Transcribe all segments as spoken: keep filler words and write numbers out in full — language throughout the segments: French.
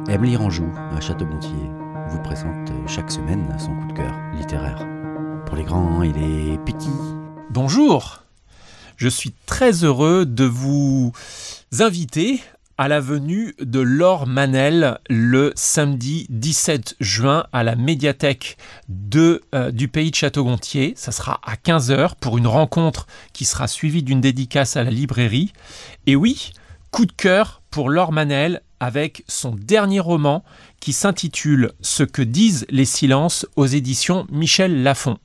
Emily Ranjou, à Château-Gontier, vous présente chaque semaine son coup de cœur littéraire. Pour les grands et les petits. Bonjour, je suis très heureux de vous inviter à la venue de Laure Manel le samedi dix-sept juin à la médiathèque de, euh, du pays de Château-Gontier. Ça sera à quinze heures pour une rencontre qui sera suivie d'une dédicace à la librairie. Et oui, coup de cœur pour Laure Manel avec son dernier roman qui s'intitule « Ce que disent les silences » aux éditions Michel Lafon.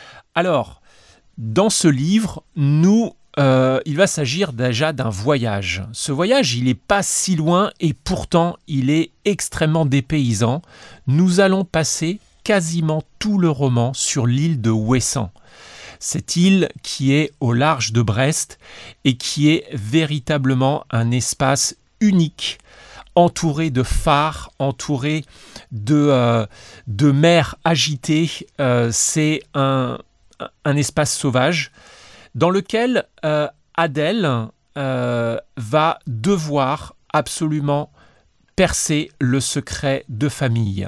Alors, dans ce livre, nous, euh, il va s'agir déjà d'un voyage. Ce voyage, il n'est pas si loin et pourtant, il est extrêmement dépaysant. Nous allons passer quasiment tout le roman sur l'île de Ouessant. Cette île qui est au large de Brest et qui est véritablement un espace unique, entouré de phares, entouré de, euh, de mers agitées. Euh, c'est un, un espace sauvage dans lequel euh, Adèle euh, va devoir absolument percer le secret de famille.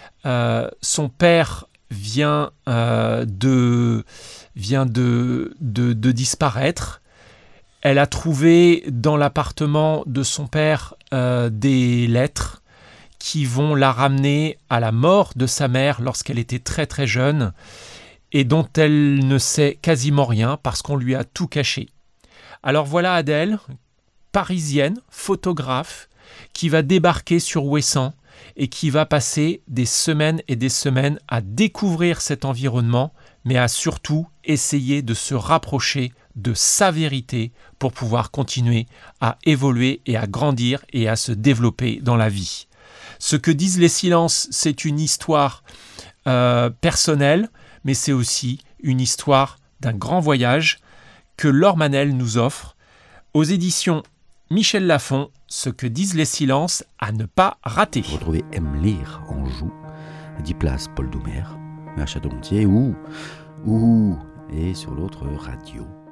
Euh, son père vient, euh, de, vient de, de, de disparaître. Elle a trouvé dans l'appartement de son père euh, des lettres qui vont la ramener à la mort de sa mère lorsqu'elle était très très jeune et dont elle ne sait quasiment rien parce qu'on lui a tout caché. Alors voilà Adèle, parisienne, photographe, qui va débarquer sur Ouessant et qui va passer des semaines et des semaines à découvrir cet environnement, mais à surtout essayer de se rapprocher de sa vérité pour pouvoir continuer à évoluer et à grandir et à se développer dans la vie. Ce que disent les silences, c'est une histoire euh, personnelle, mais c'est aussi une histoire d'un grand voyage que Laure Manel nous offre aux éditions Michel Lafon, Ce que disent les silences à ne pas rater. Retrouvez Emily Ranjou, dix places Paul Doumer, à Château-Gontier ou, ou et sur l'autre radio.